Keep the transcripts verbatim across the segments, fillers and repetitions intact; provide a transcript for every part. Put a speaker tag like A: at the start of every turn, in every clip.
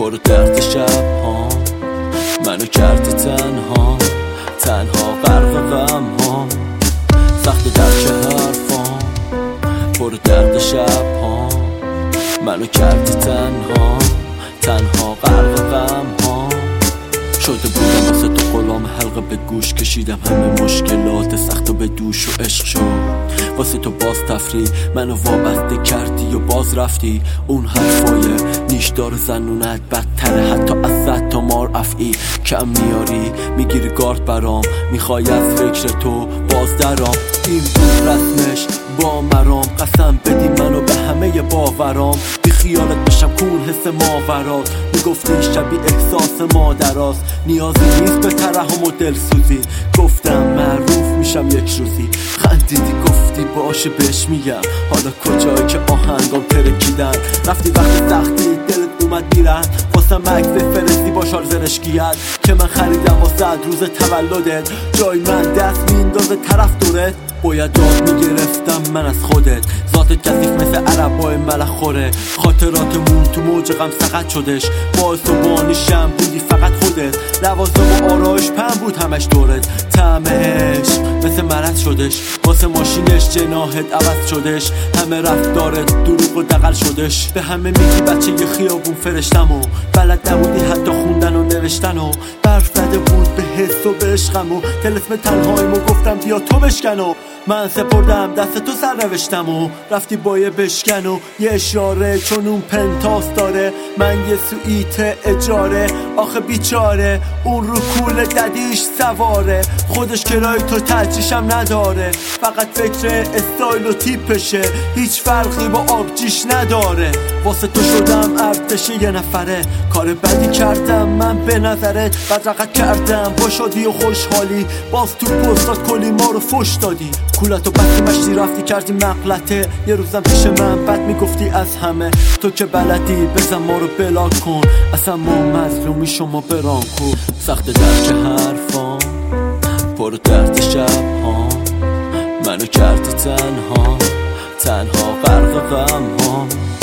A: پر درد شب ها منو کردی تنها تنها غرق غم ها سخت درک حرفام پر درد شب ها منو کردی تنها تنها غرق غم ها شده بودم واسه تو غلام حلقه به گوش کشیدم همه مشکلات سخت و به دوش و عشق شد واسه تو باز تفریح منو وابسته کردی و باز رفتی اون حرفای نیشدار زنونت بدتره حتی از صد تا مار افعی کم میاری میگیری گارد برام میخوای از فکر تو باز درام این بود رسمش با مرام قسم بدی منو به همه باورام بی خیالت بشم کون حس ماورات میگفتی شبیه احساس مادراست نیازی نیست به ترحم و دلسوزی گفتم معروف میشم یک روزی خندیدی گفتی باشه بهش میگم حالا کجایی که آهنگام ترکیدن رفتی وقت سختی دلت اومد میرن واسه مکس بفرستی با شال زرشکیت که من خریدم واسه روز تولدت جای من دست میندازه طرف دورت باید داد میگرفتم من از خودت ذات کثیف مثل عربای ملخ خوره خاطراتمون تو موج غم سقط شدش باعث و بانیشم بودی فقط خودت لوازم و آرایش پم بود همش دورت طعم عشق مثل مرض شدش واسه ماشینش جناحت عوض شدش همه رفتارت دروغ و دغل شدش به همه میگی بچه یه خیابون فرشتم و بلد نبودی حتی خوندن و نوشتن و برف زده بود به حس و به عشقم و طلسم تنهاییمو گفتم بیا تو بشکن و من سپردم دست تو سر روشتم و رفتی با یه بشکن و یه اشاره چون اون پنتاس داره من یه سویت اجاره آخه بیچاره اون رو کول ددیش سواره خودش کرای تو ترجیشم نداره فقط فکر استایل و تیپشه هیچ فرقی با آبجیش نداره واسه تو شدم ارتش یه نفره کار بدی کردم من به نظرت بدرقت کردم با شادی و خوشحالی باز تو پستات کلی ما رو فش دادی کولتو بستی مشتی رفتی کردی مغلطه یه روزم پیش من بد میگفتی از همه تو که بلدی بزن ما رو بلاک کن اصلا ما مظلومی شما بران کن سخت درک حرفام پر درد شب ها منو کردی تنها تنها غرق غم ها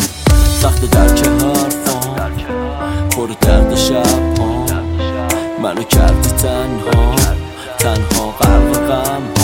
A: سخت درک حرفام پر درد شب ها منو کردی تنها تنها غرق غم